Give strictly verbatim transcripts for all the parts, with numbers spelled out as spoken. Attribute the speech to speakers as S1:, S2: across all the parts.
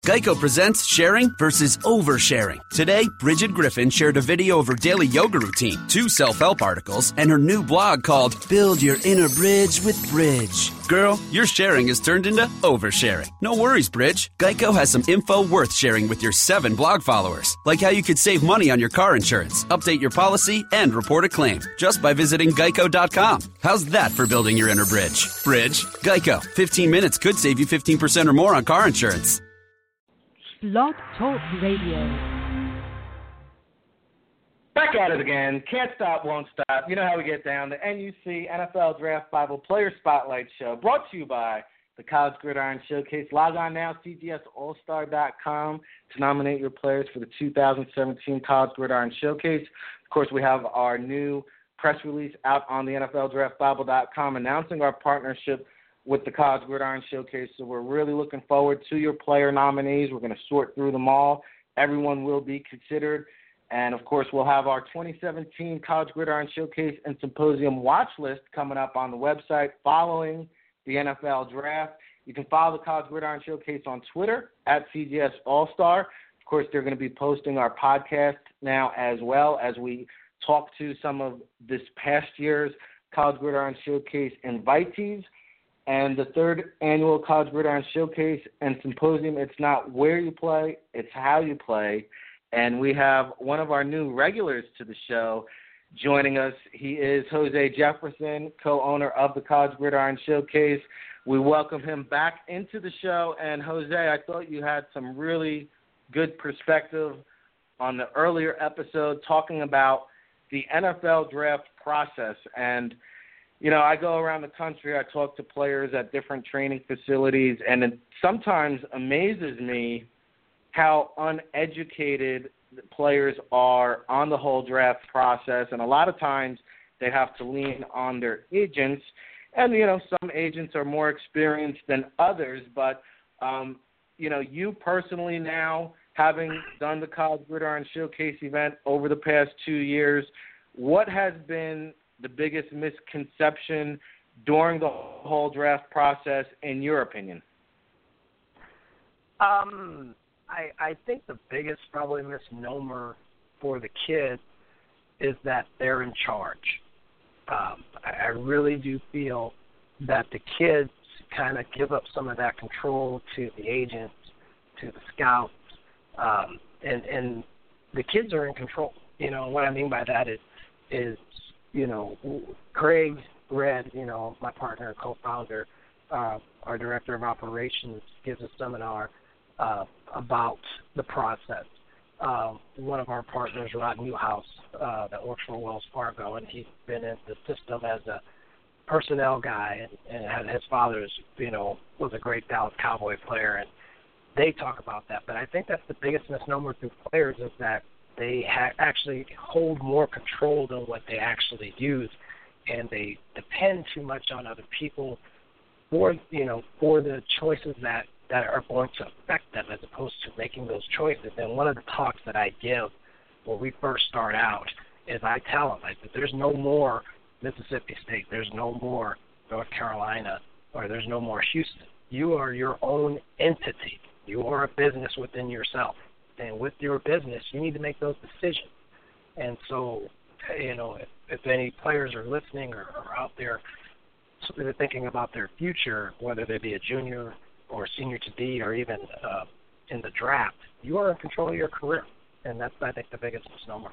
S1: Geico presents sharing versus oversharing. Today, Bridget Griffin shared a video of her daily yoga routine, two self-help articles, and her new blog called Build Your Inner Bridge with Bridge. Girl, your sharing has turned into oversharing. No worries, Bridge. Geico has some info worth sharing with your seven blog followers, like how you could save money on your car insurance, update your policy, and report a claim just by visiting geico dot com. How's that for building your inner bridge? Bridge? Geico. fifteen minutes could save you fifteen percent or more on car insurance.
S2: Blog Talk Radio.
S3: Back at it again. Can't stop, won't stop. You know how we get down. The N U C N F L Draft Bible Player Spotlight Show, brought to you by the College Gridiron Showcase. Log on now, C G S All Star dot com, to nominate your players for the two thousand seventeen College Gridiron Showcase. Of course, we have our new press release out on the N F L Draft Bible dot com announcing our partnership with the College Gridiron Showcase. So we're really looking forward to your player nominees. We're going to sort through them all. Everyone will be considered. And, of course, we'll have our twenty seventeen College Gridiron Showcase and Symposium watch list coming up on the website following the N F L Draft. You can follow the College Gridiron Showcase on Twitter at C G S All-Star. Of course, they're going to be posting our podcast now as well as we talk to some of this past year's College Gridiron Showcase invitees. And the third annual College Gridiron Showcase and Symposium, it's not where you play, it's how you play. And we have one of our new regulars to the show joining us. He is Jose Jefferson, co-owner of the College Gridiron Showcase. We welcome him back into the show. And, Jose, I thought you had some really good perspective on the earlier episode talking about the N F L draft process. And you know, I go around the country, I talk to players at different training facilities, and it sometimes amazes me how uneducated players are on the whole draft process. And a lot of times they have to lean on their agents. And, you know, some agents are more experienced than others. But, um, you know, you personally now, having done the College Gridiron Showcase event over the past two years, what has been the biggest misconception during the whole draft process, in your opinion?
S4: Um, I, I think the biggest probably misnomer for the kids is that they're in charge. Um, I, I really do feel that the kids kind of give up some of that control to the agents, to the scouts, um, and, and the kids are in control. You know, what I mean by that is, is you know, Craig Red, you know, my partner and co-founder, uh, our director of operations, gives a seminar uh, about the process. Um, one of our partners, Rod Newhouse, uh, that works for Wells Fargo, and he's been in the system as a personnel guy, and, and had, his father's, you know, was a great Dallas Cowboy player, and they talk about that. But I think that's the biggest misnomer through players is that they ha- actually hold more control than what they actually use, and they depend too much on other people for, you know, for the choices that, that are going to affect them as opposed to making those choices. And one of the talks that I give when we first start out is I tell them, I said, there's no more Mississippi State, there's no more North Carolina, or there's no more Houston. You are your own entity. You are a business within yourself. And with your business, you need to make those decisions. And so, you know, if, if any players are listening or, or out there they're thinking about their future, whether they be a junior or senior to be or even uh, in the draft, you are in control of your career. And that's, I think, the biggest misnomer.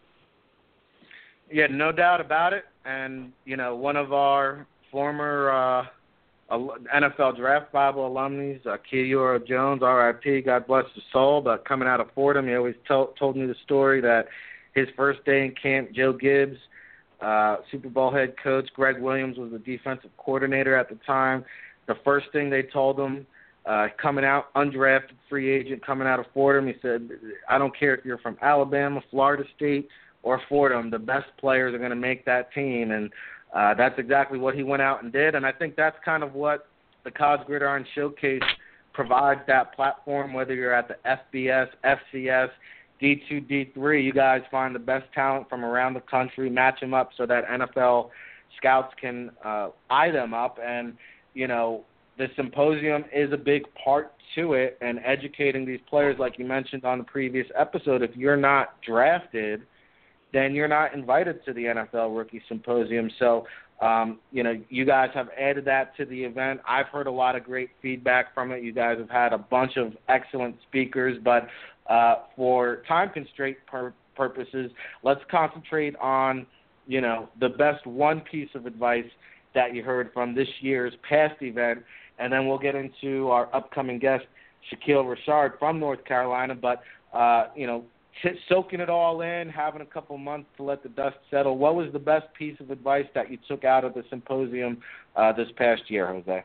S3: Yeah, no doubt about it. And, you know, one of our former uh, N F L Draft Bible alumni, uh, Keora Jones, R I P, God bless his soul, but coming out of Fordham, he always to- told me the story that his first day in camp, Joe Gibbs, uh, Super Bowl head coach, Greg Williams was the defensive coordinator at the time. The first thing they told him, uh, coming out, undrafted free agent coming out of Fordham, he said, I don't care if you're from Alabama, Florida State, or Fordham, the best players are going to make that team. And uh, that's exactly what he went out and did. And I think that's kind of what the College Gridiron Showcase provides, that platform, whether you're at the F B S, F C S, D two, D three, you guys find the best talent from around the country, match them up so that N F L scouts can uh, eye them up. And, you know, the symposium is a big part to it, and educating these players, like you mentioned on the previous episode. If you're not drafted, then you're not invited to the N F L Rookie Symposium. So, um, you know, you guys have added that to the event. I've heard a lot of great feedback from it. You guys have had a bunch of excellent speakers, but uh, for time constraint pur- purposes, let's concentrate on, you know, the best one piece of advice that you heard from this year's past event, and then we'll get into our upcoming guest, Shaquille Richard from North Carolina. But, uh, you know, t- soaking it all in, having a couple months to let the dust settle, what was the best piece of advice that you took out of the symposium uh, this past year, Jose?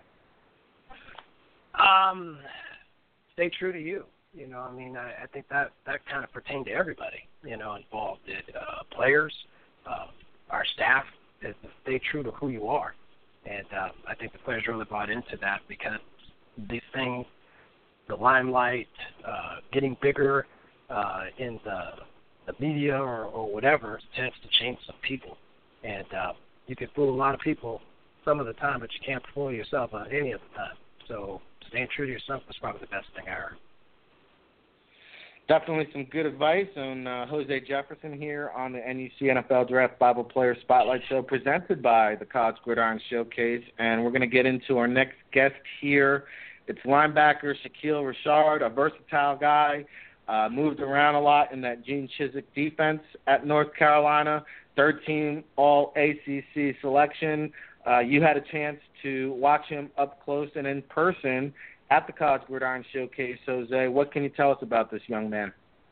S4: Um, stay true to you. You know, I mean, I, I think that, that kind of pertained to everybody, you know, involved, it, uh, players, uh, our staff, is to stay true to who you are. And uh, I think the players really bought into that because these things, the limelight, uh, getting bigger uh, in the, the media or, or whatever tends to change some people. And uh, you can fool a lot of people some of the time, but you can't fool yourself uh, any of the time. So staying true to yourself was probably the best thing I heard.
S3: Definitely some good advice on uh, Jose Jefferson here on the N U C N F L Draft Bible Player Spotlight Show presented by the College Gridiron Showcase. And we're going to get into our next guest here. It's linebacker Shaquille Richard, a versatile guy, uh, moved around a lot in that Gene Chizik defense at North Carolina, third team all A C C selection. Uh, you had a chance to watch him up close and in person at the College Gridiron Showcase. Jose, what can you tell us about this young man?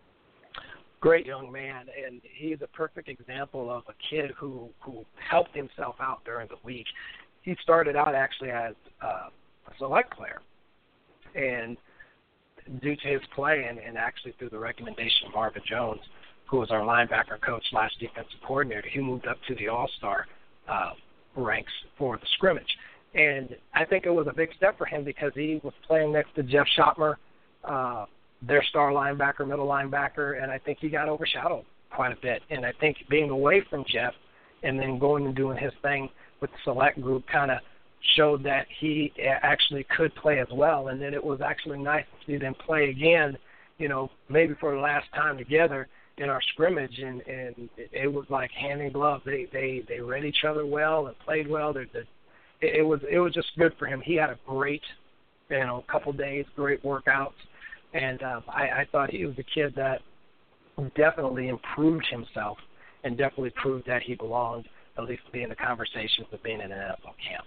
S4: Great young man, and he's a perfect example of a kid who, who helped himself out during the week. He started out actually as uh, a select player, and due to his play and, and actually through the recommendation of Marvin Jones, who was our linebacker coach slash defensive coordinator, he moved up to the all-star uh, ranks for the scrimmage. And I think it was a big step for him because he was playing next to Jeff Schottmer, uh, their star linebacker, middle linebacker, and I think he got overshadowed quite a bit. And I think being away from Jeff and then going and doing his thing with the select group kind of showed that he actually could play as well. And then it was actually nice to see them play again, you know, maybe for the last time together in our scrimmage, and, and it was like hand in glove. They they they read each other well and played well. They're, they're, It was it was just good for him. He had a great, you know, couple days, great workouts, and um, I, I thought he was a kid that definitely improved himself and definitely proved that he belonged, at least to be in the conversations of being in an N F L camp.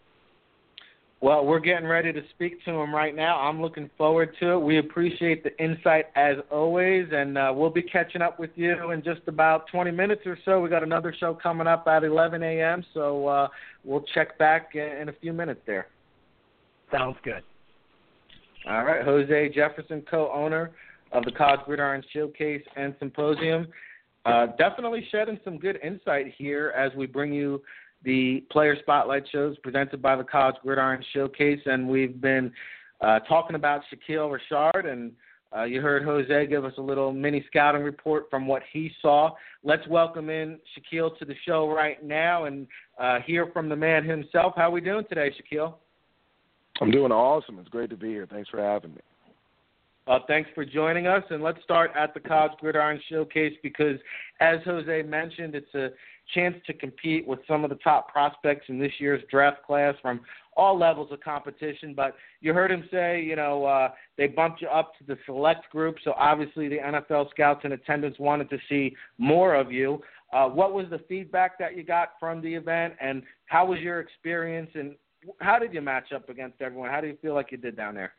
S3: Well, we're getting ready to speak to him right now. I'm looking forward to it. We appreciate the insight as always, and uh, we'll be catching up with you in just about twenty minutes or so. We got another show coming up at eleven a.m., so uh, we'll check back in a few minutes there.
S4: Sounds good.
S3: All right, Jose Jefferson, co-owner of the College Gridiron Showcase and Symposium. Uh, definitely shedding some good insight here as we bring you the Player Spotlight shows presented by the College Gridiron Showcase, and we've been uh, talking about Shaquille Richard, and uh, you heard Jose give us a little mini scouting report from what he saw. Let's welcome in Shaquille to the show right now and uh, hear from the man himself. How are we doing today, Shaquille?
S5: I'm doing awesome. It's great to be here. Thanks for having me.
S3: Uh, thanks for joining us, and let's start at the College Gridiron Showcase because, as Jose mentioned, it's a chance to compete with some of the top prospects in this year's draft class from all levels of competition. But you heard him say, you know, uh, they bumped you up to the select group, so obviously the N F L scouts in attendance wanted to see more of you. Uh, what was the feedback that you got from the event, and how was your experience, and how did you match up against everyone? How do you feel like you did down there?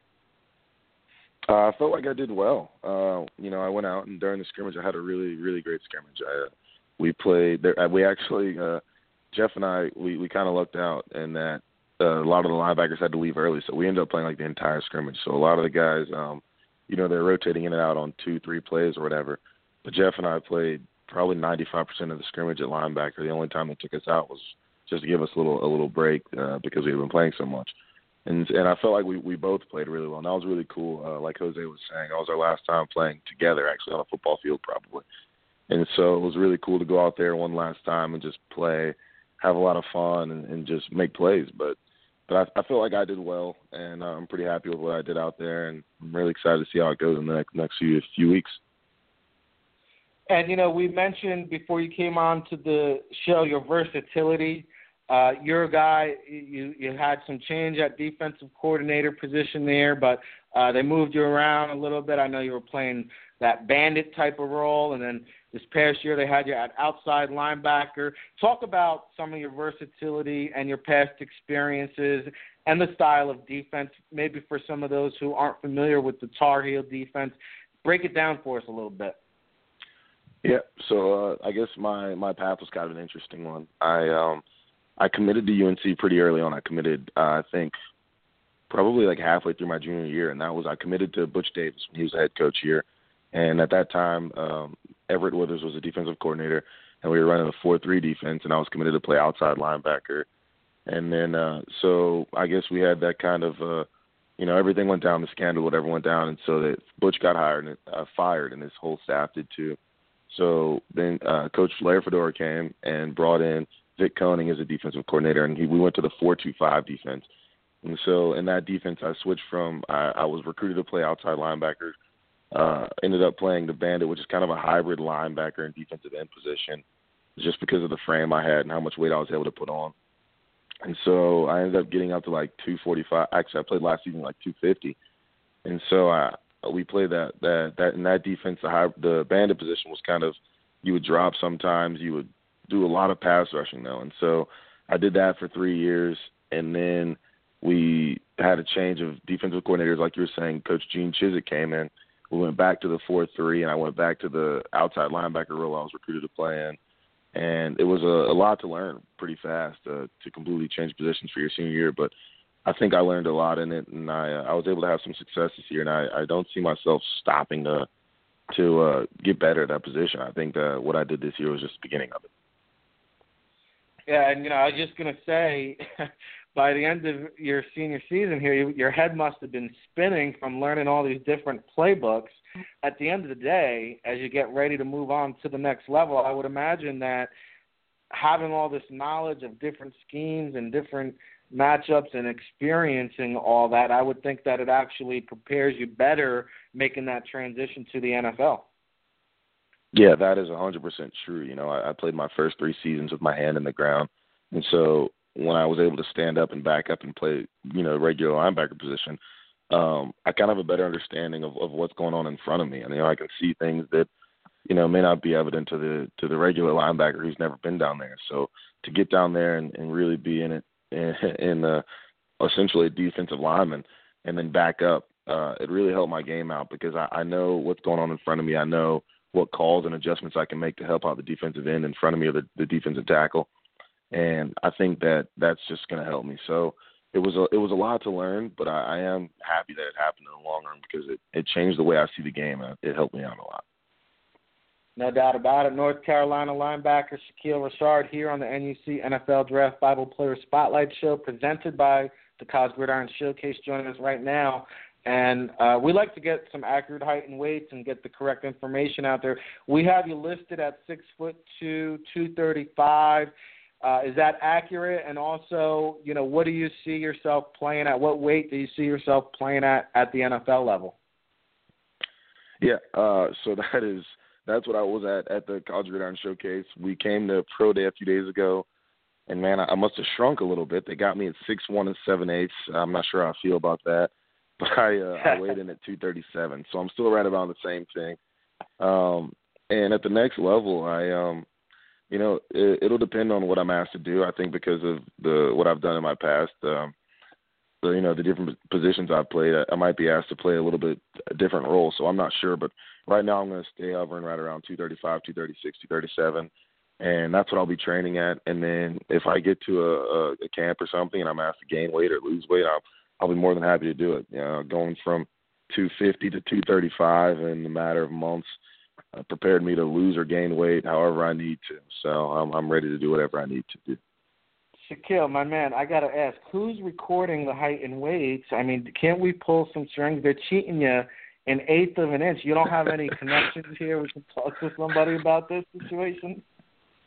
S5: Uh, I felt like I did well. Uh, you know, I went out, and during the scrimmage, I had a really, really great scrimmage. I, we played there. We actually, uh, Jeff and I, we, we kind of lucked out in that uh, a lot of the linebackers had to leave early, so we ended up playing like the entire scrimmage. So a lot of the guys, um, you know, they're rotating in and out on two, three plays or whatever. But Jeff and I played probably ninety-five percent of the scrimmage at linebacker. The only time they took us out was just to give us a little, a little break uh, because we had been playing so much. And and I felt like we, we both played really well, and that was really cool. Uh, like Jose was saying, that was our last time playing together, actually, on a football field probably. And so it was really cool to go out there one last time and just play, have a lot of fun, and, and just make plays. But but I, I feel like I did well, and uh, I'm pretty happy with what I did out there, and I'm really excited to see how it goes in the next, next few, few weeks.
S3: And, you know, we mentioned before you came on to the show your versatility. Uh, you're a guy, you, you had some change at defensive coordinator position there, but uh, they moved you around a little bit. I know you were playing that bandit type of role, and then this past year they had you at outside linebacker. Talk about some of your versatility and your past experiences and the style of defense, maybe for some of those who aren't familiar with the Tar Heel defense. Break it down for us a little bit.
S5: Yeah, so uh, I guess my, my path was kind of an interesting one. I um I committed to U N C pretty early on. I committed, uh, I think, probably like halfway through my junior year, and that was I committed to Butch Davis when he was the head coach here. And at that time, um, Everett Withers was the defensive coordinator, and we were running a four three defense, and I was committed to play outside linebacker. And then uh, so I guess we had that kind of, uh, you know, everything went down, the scandal, whatever went down, and so that Butch got hired and uh, fired, and his whole staff did too. So then uh, Coach Larry Fedora came and brought in Vic Koenig as a defensive coordinator, and he, we went to the four two five defense. And so in that defense, I switched from I, I was recruited to play outside linebacker, uh, ended up playing the bandit, which is kind of a hybrid linebacker and defensive end position, just because of the frame I had and how much weight I was able to put on. And so I ended up getting up to like two forty-five. Actually, I played last season like two fifty. And so I we played that that that in that defense. The high, the bandit position was kind of you would drop sometimes, you would do a lot of pass rushing though. And so I did that for three years, and then we had a change of defensive coordinators, like you were saying. Coach Gene Chizik came in. We went back to the four three, and I went back to the outside linebacker role I was recruited to play in. And it was a, a lot to learn pretty fast uh, to completely change positions for your senior year. But I think I learned a lot in it, and I uh, I was able to have some success this year. And I, I don't see myself stopping to to uh, get better at that position. I think that what I did this year was just the beginning of it.
S3: Yeah, and, you know, I was just going to say, by the end of your senior season here, you, your head must have been spinning from learning all these different playbooks. At the end of the day, as you get ready to move on to the next level, I would imagine that having all this knowledge of different schemes and different matchups and experiencing all that, I would think that it actually prepares you better making that transition to the N F L.
S5: Yeah, that is one hundred percent true. You know, I, I played my first three seasons with my hand in the ground. And so when I was able to stand up and back up and play, you know, regular linebacker position, um, I kind of have a better understanding of, of what's going on in front of me. And, you know, I can see things that, you know, may not be evident to the to the regular linebacker who's never been down there. So to get down there and, and really be in it in, in uh, essentially a defensive lineman and then back up, uh, it really helped my game out because I, I know what's going on in front of me. I know what calls and adjustments I can make to help out the defensive end in front of me or the, the defensive tackle. And I think that that's just going to help me. So it was a, it was a lot to learn, but I, I am happy that it happened in the long run because it, it changed the way I see the game, and it helped me out a lot.
S3: No doubt about it. North Carolina linebacker Shaquille Richard here on the N U C N F L Draft Bible Player Spotlight Show presented by the College Gridiron Showcase, joining us right now. And uh, we like to get some accurate height and weights and get the correct information out there. We have you listed at six foot two, two thirty-five. Uh, is that accurate? And also, you know, what do you see yourself playing at? What weight do you see yourself playing at at the N F L level?
S5: Yeah, uh, so that is that's what I was at at the College Gridiron Showcase. We came to Pro Day a few days ago, and, man, I, I must have shrunk a little bit. They got me at six one and seven eighths. I'm not sure how I feel about that. But I, uh, I weighed in at two thirty-seven, so I'm still right around the same thing. Um, and at the next level, I, um, you know, it, it'll depend on what I'm asked to do. I think because of the what I've done in my past, um, the, you know, the different positions I've played, I, I might be asked to play a little bit a different role. So I'm not sure. But right now, I'm going to stay hovering right around two thirty-five, two thirty-six, two thirty-seven, and that's what I'll be training at. And then if I get to a, a, a camp or something and I'm asked to gain weight or lose weight, I'll I'll be more than happy to do it. You know, going from two fifty to two thirty-five in a matter of months uh, prepared me to lose or gain weight however I need to. So I'm, I'm ready to do whatever I need to do.
S3: Shaquille, my man, I got to ask, who's recording the height and weights? I mean, can't we pull some strings? They're cheating you an eighth of an inch. You don't have any connections here? We can talk to somebody about this situation?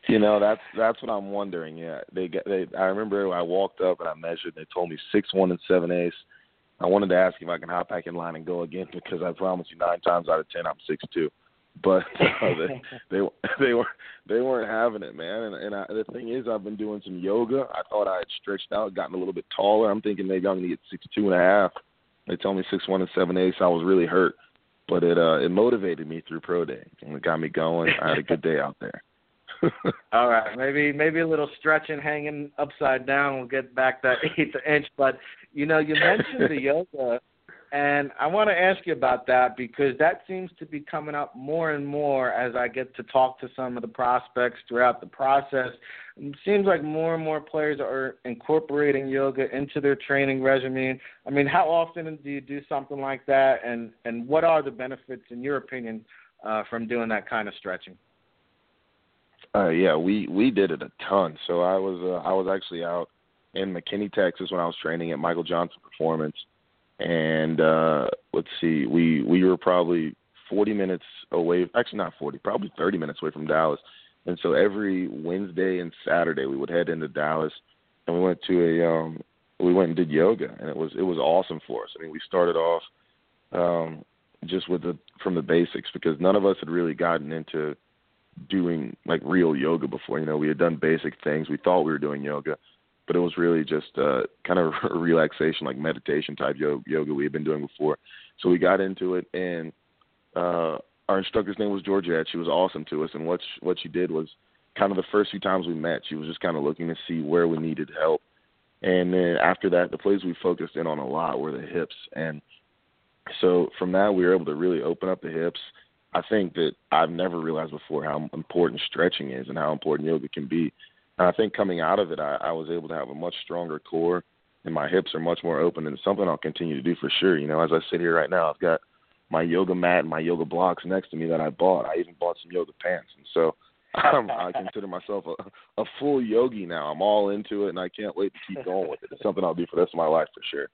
S5: You know, that's that's what I'm wondering. Yeah, they get. They. I remember I walked up and I measured. They told me six one and seven eighths. I wanted to ask if I can hop back in line and go again because I promise you, nine times out of ten, I'm six two. But uh, they they they were they weren't having it, man. And, and I, the thing is, I've been doing some yoga. I thought I had stretched out, gotten a little bit taller. I'm thinking maybe I'm gonna get six two and a half. They told me six one and seven eighths. I was really hurt, but it uh, it motivated me through pro day and it got me going. I had a good day out there.
S3: All right, maybe maybe a little stretching, hanging upside down. We'll get back that eighth inch. But you know, you mentioned the yoga, and I want to ask you about that because that seems to be coming up more and more as I get to talk to some of the prospects throughout the process. It seems like more and more players are incorporating yoga into their training regimen. I mean, how often do you do something like that, and and what are the benefits, in your opinion, uh, from doing that kind of stretching?
S5: Uh, yeah, we, we did it a ton. So I was uh, I was actually out in McKinney, Texas when I was training at Michael Johnson Performance, and uh, let's see, we we were probably forty minutes away. Actually, not forty, probably thirty minutes away from Dallas. And so every Wednesday and Saturday we would head into Dallas, and we went to a um, we went and did yoga, and it was it was awesome for us. I mean, we started off um, just with the from the basics because none of us had really gotten into doing like real yoga before. You know, we had done basic things. We thought we were doing yoga, but it was really just uh, kind of a relaxation, like meditation type yoga, yoga we had been doing before. So we got into it, and uh, our instructor's name was Georgette. She was awesome to us, and what she, what she did was kind of the first few times we met, she was just kind of looking to see where we needed help. And then after that, the places we focused in on a lot were the hips. And so from that, we were able to really open up the hips. I think that I've never realized before how important stretching is and how important yoga can be. And I think coming out of it, I, I was able to have a much stronger core, and my hips are much more open, and it's something I'll continue to do for sure. You know, as I sit here right now, I've got my yoga mat and my yoga blocks next to me that I bought. I even bought some yoga pants. And so um, I consider myself a, a full yogi now. I'm all into it, and I can't wait to keep going with it. It's something I'll do for the rest of my life for sure.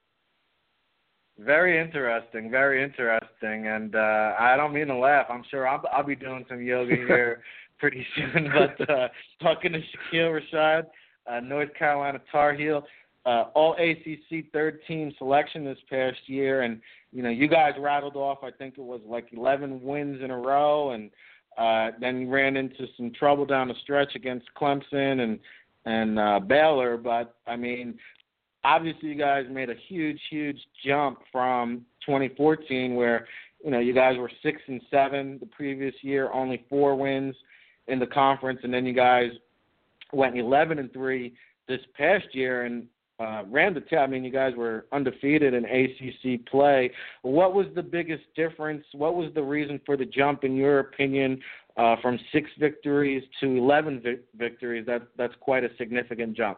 S3: Very interesting, very interesting, and uh, I don't mean to laugh. I'm sure I'll, I'll be doing some yoga here pretty soon. But uh, talking to Shaquille Rashad, uh, North Carolina Tar Heel, uh, all A C C third team selection this past year, and you know you guys rattled off. I think it was like eleven wins in a row, and uh, then you ran into some trouble down the stretch against Clemson and and uh, Baylor. But I mean, obviously, you guys made a huge, huge jump from twenty fourteen, where you know you guys were six and seven the previous year, only four wins in the conference, and then you guys went eleven and three this past year and uh, ran the tail. I mean, you guys were undefeated in A C C play. What was the biggest difference? What was the reason for the jump, in your opinion, uh, from six victories to eleven vi- victories? That that's quite a significant jump.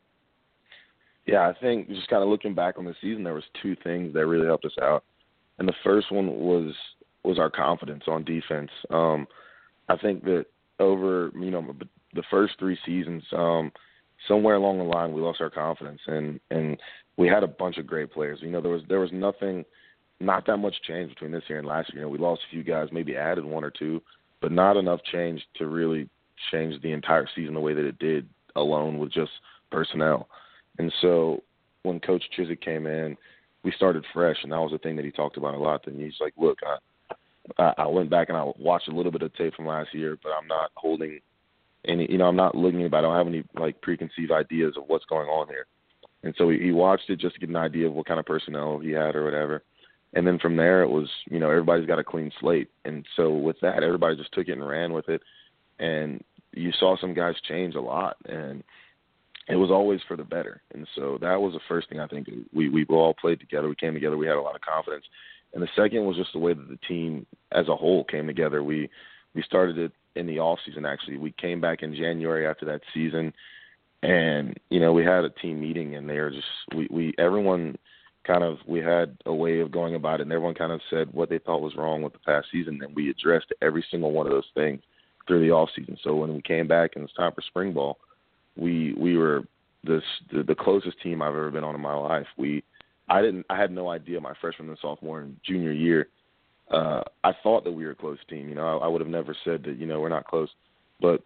S5: Yeah, I think just kind of looking back on the season, there was two things that really helped us out, and the first one was was our confidence on defense. Um, I think that over you know the first three seasons, um, somewhere along the line, we lost our confidence, and and we had a bunch of great players. You know, there was there was nothing, not that much change between this year and last year. You know, we lost a few guys, maybe added one or two, but not enough change to really change the entire season the way that it did alone with just personnel. And so when Coach Chizik came in, we started fresh, and that was the thing that he talked about a lot. And he's like, look, I, I went back and I watched a little bit of tape from last year, but I'm not holding any, you know, I'm not looking at it. I don't have any, like, preconceived ideas of what's going on here. And so he, he watched it just to get an idea of what kind of personnel he had or whatever. And then from there it was, you know, everybody's got a clean slate. And so with that, everybody just took it and ran with it. And you saw some guys change a lot. And it was always for the better. And so that was the first thing I think. We, we all played together. We came together. We had a lot of confidence. And the second was just the way that the team as a whole came together. We we started it in the off season, actually. We came back in January after that season, and, you know, we had a team meeting, and they were just we, – we, everyone kind of – we had a way of going about it, and everyone kind of said what they thought was wrong with the past season, and we addressed every single one of those things through the off season. So when we came back and it's time for spring ball, we we were this the, the closest team I've ever been on in my life. We I didn't I had no idea my freshman and sophomore and junior year. Uh, I thought that we were a close team. You know, I, I would have never said that, you know, we're not close. But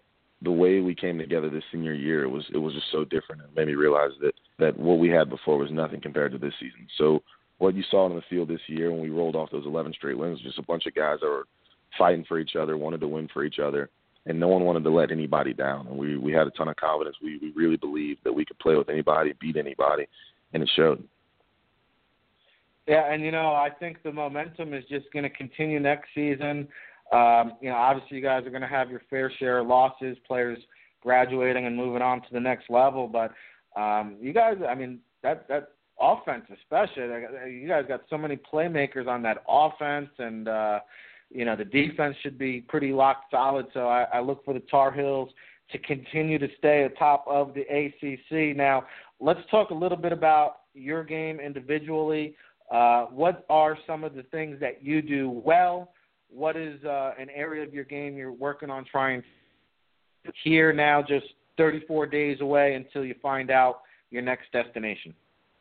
S5: the way we came together this senior year, it was it was just so different. It made me realize that, that what we had before was nothing compared to this season. So what you saw in the field this year when we rolled off those eleven straight wins was just a bunch of guys that were fighting for each other, wanted to win for each other, and no one wanted to let anybody down. And we, we had a ton of confidence. We, we really believed that we could play with anybody, beat anybody, and it showed.
S3: Yeah, and, you know, I think the momentum is just going to continue next season. Um, you know, obviously you guys are going to have your fair share of losses, players graduating and moving on to the next level. But um, you guys, I mean, that that offense especially, you guys got so many playmakers on that offense, and, uh, you know, the defense should be pretty locked solid. So I, I look for the Tar Heels to continue to stay atop of the A C C. Now, let's talk a little bit about your game individually. Uh, what are some of the things that you do well? What is uh, an area of your game you're working on trying to here now, just thirty-four days away until you find out your next destination?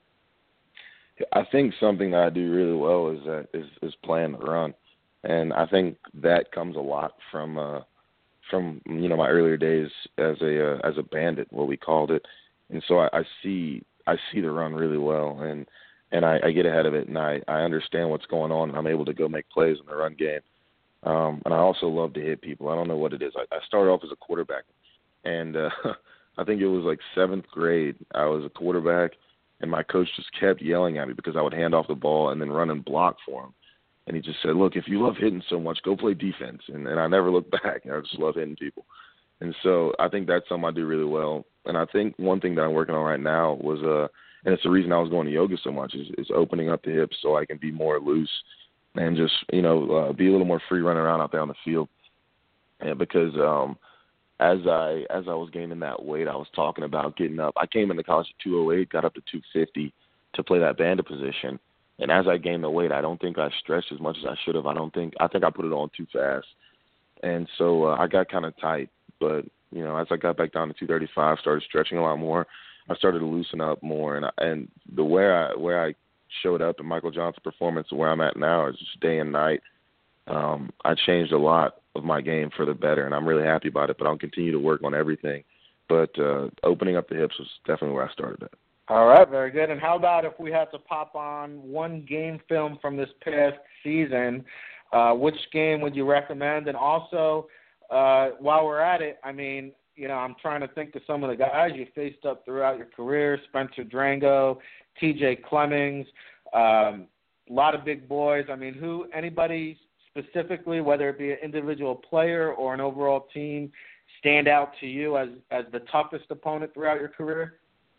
S5: I think something that I do really well is that is, is playing the run, and I think that comes a lot from uh, from you know my earlier days as a uh, as a bandit, what we called it, and so I, I see I see the run really well, and and I, I get ahead of it, and I, I understand what's going on, and I'm able to go make plays in the run game. Um, and I also love to hit people. I don't know what it is. I, I started off as a quarterback, and uh, I think it was like seventh grade. I was a quarterback, and my coach just kept yelling at me because I would hand off the ball and then run and block for him. And he just said, look, if you love hitting so much, go play defense. And, and I never looked back. I just love hitting people. And so I think that's something I do really well. And I think one thing that I'm working on right now was, uh, and it's the reason I was going to yoga so much, is, is opening up the hips so I can be more loose and just, you know, uh, be a little more free running around out there on the field. And because um, as I as I was gaining that weight, I was talking about getting up. I came into college at two oh eight, got up to two fifty to play that bandit position. And as I gained the weight, I don't think I stretched as much as I should have. I don't think I think I put it on too fast. And so uh, I got kind of tight. But, you know, as I got back down to two thirty-five, started stretching a lot more, I started to loosen up more. And I, and the where I where I showed up in Michael Johnson's performance and where I'm at now is just day and night. Um, I changed a lot of my game for the better, and I'm really happy about it, but I'll continue to work on everything. But uh, opening up the hips was definitely where I started at.
S3: All right, very good. And how about if we had to pop on one game film from this past season, uh, which game would you recommend? And also, uh, while we're at it, I mean, you know, I'm trying to think of some of the guys you faced up throughout your career, Spencer Drango, T J Clemmings, um, a lot of big boys. I mean, who, anybody specifically, whether it be an individual player or an overall team, stand out to you as, as the toughest opponent throughout your career?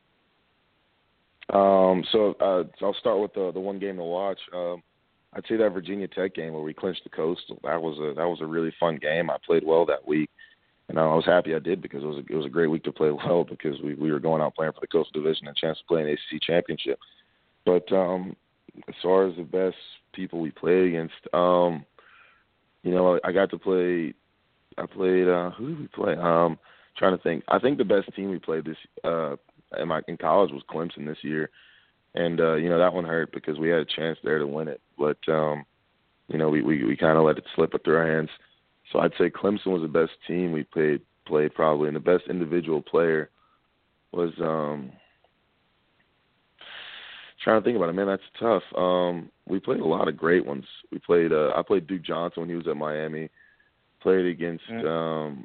S5: Um, so, uh, so I'll start with the the one game to watch. Um, I'd say that Virginia Tech game where we clinched the Coastal. That was a that was a really fun game. I played well that week, and I was happy I did because it was a, it was a great week to play well because we, we were going out playing for the Coastal Division and a chance to play an A C C championship. But um, as far as the best people we played against, um, you know, I got to play. I played. Uh, who did we play? Um, trying to think. I think the best team we played this. Uh, in my in college was Clemson this year, and uh, you know that one hurt because we had a chance there to win it, but um, you know we we, we kind of let it slip through our hands. So I'd say Clemson was the best team we played played probably, and the best individual player was um, trying to think about it. Man, that's tough. Um, we played a lot of great ones. We played. Uh, I played Duke Johnson when he was at Miami. Played against. Mm-hmm. Um,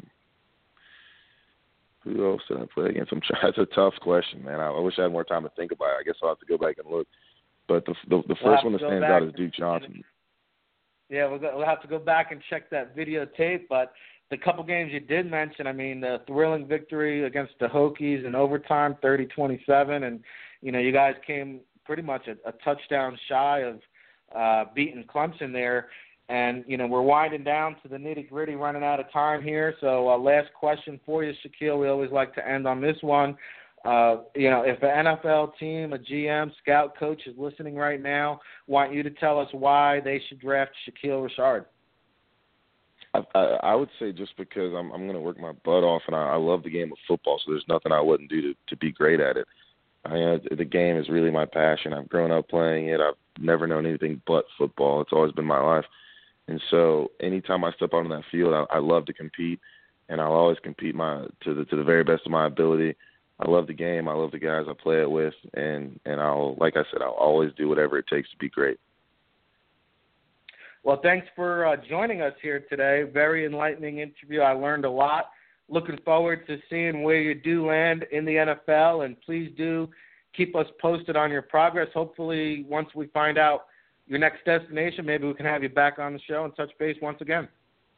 S5: Who else did I play against? I'm trying, that's a tough question, man. I, I wish I had more time to think about it. I guess I'll have to go back and look. But the the, the
S3: we'll
S5: first one that stands out is Duke Johnson.
S3: Yeah, we'll, go, we'll have to go back and check that videotape. But the couple games you did mention, I mean, the thrilling victory against the Hokies in overtime, thirty twenty-seven. And, you know, you guys came pretty much a, a touchdown shy of uh, beating Clemson there. And, you know, we're winding down to the nitty-gritty, running out of time here. So uh, last question for you, Shaquille. We always like to end on this one. Uh, you know, if an N F L team, a G M, scout coach is listening right now, want you to tell us why they should draft Shaquille Richard.
S5: I, I, I would say just because I'm, I'm going to work my butt off, and I, I love the game of football, so there's nothing I wouldn't do to, to be great at it. I mean, the game is really my passion. I've grown up playing it. I've never known anything but football. It's always been my life. And so anytime I step out on that field, I, I love to compete. and I'll always compete my to the to the very best of my ability. I love the game. I love the guys I play it with, and, and I'll, like I said, I'll always do whatever it takes to be great.
S3: Well, thanks for uh, joining us here today. Very enlightening interview. I learned a lot. Looking forward to seeing where you do land in the N F L, and please do keep us posted on your progress. Hopefully, once we find out your next destination, maybe we can have you back on the show and touch base once again.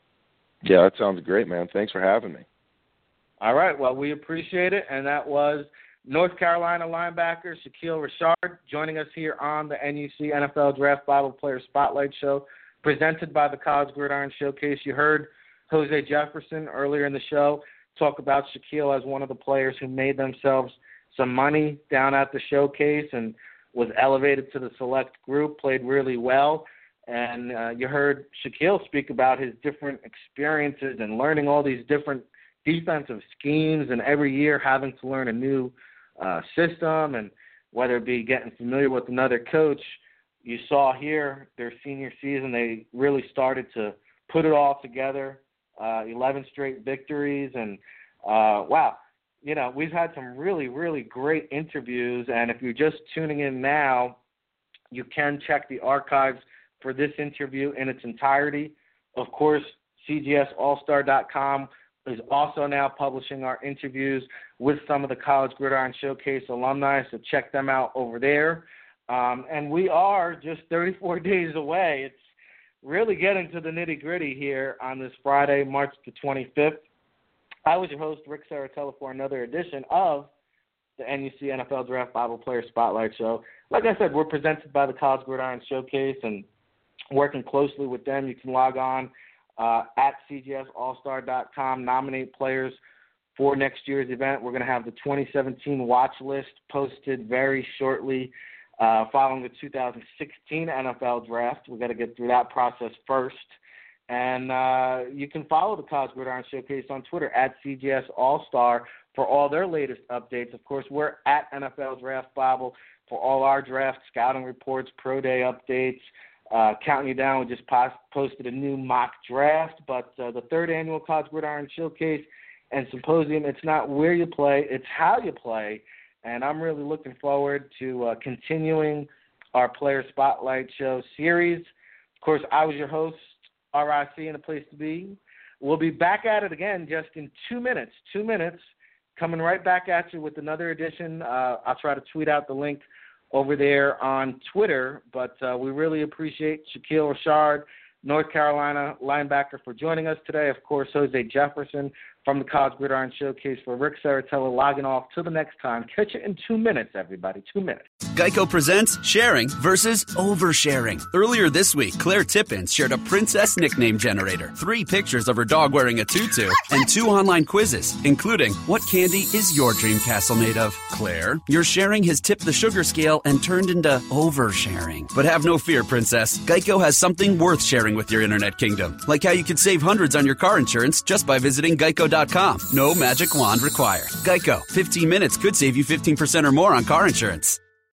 S5: Yeah, that sounds great, man. Thanks for having me.
S3: All right, well, we appreciate it, and that was North Carolina linebacker Shaquille Richard joining us here on the N U C N F L Draft Bible Player Spotlight Show, presented by the College Gridiron Showcase. You heard Jose Jefferson earlier in the show talk about Shaquille as one of the players who made themselves some money down at the showcase and was elevated to the select group, played really well. And uh, you heard Shaquille speak about his different experiences and learning all these different defensive schemes, and every year having to learn a new uh, system, and whether it be getting familiar with another coach. You saw here their senior season, they really started to put it all together, uh, eleven straight victories, and uh, wow, you know, we've had some really, really great interviews, and if you're just tuning in now, you can check the archives for this interview in its entirety. Of course, C G S all star dot com is also now publishing our interviews with some of the College Gridiron Showcase alumni, so check them out over there. Um, and we are just thirty-four days away. It's really getting to the nitty-gritty here on this Friday, March the twenty-fifth. I was your host, Rick Saratella, for another edition of the N U C N F L Draft Bible Player Spotlight Show. Like I said, we're presented by the College Gridiron Showcase, and working closely with them, you can log on Uh, at C G S all star dot com, nominate players for next year's event. We're going to have the twenty seventeen watch list posted very shortly uh, following the two thousand sixteen N F L Draft. We've got to get through that process first. And uh, you can follow the College Gridiron Showcase on Twitter at C G S all star for all their latest updates. Of course, we're at N F L Draft Bible for all our draft scouting reports, pro day updates. Uh, counting you down, we just post, posted a new mock draft, but uh, the third annual College Gridiron Showcase and Symposium, it's not where you play, it's how you play, and I'm really looking forward to uh, continuing our Player Spotlight Show series. Of course, I was your host, R I C, and a place to be. We'll be back at it again just in two minutes, two minutes, coming right back at you with another edition. Uh, I'll try to tweet out the link over there on Twitter, but uh, we really appreciate Shaquille Richard, North Carolina linebacker, for joining us today. Of course, Jose Jefferson from the College Gridiron Showcase, for Rick Saratella logging off. Till the next time, catch you in two minutes, everybody, two minutes.
S1: Geico presents sharing versus oversharing. Earlier this week, Claire Tippins shared a princess nickname generator, three pictures of her dog wearing a tutu, and two online quizzes, including what candy is your dream castle made of? Claire, your sharing has tipped the sugar scale and turned into oversharing. But have no fear, princess. Geico has something worth sharing with your internet kingdom, like how you could save hundreds on your car insurance just by visiting geico dot com. No magic wand required. Geico, fifteen minutes could save you fifteen percent or more on car insurance.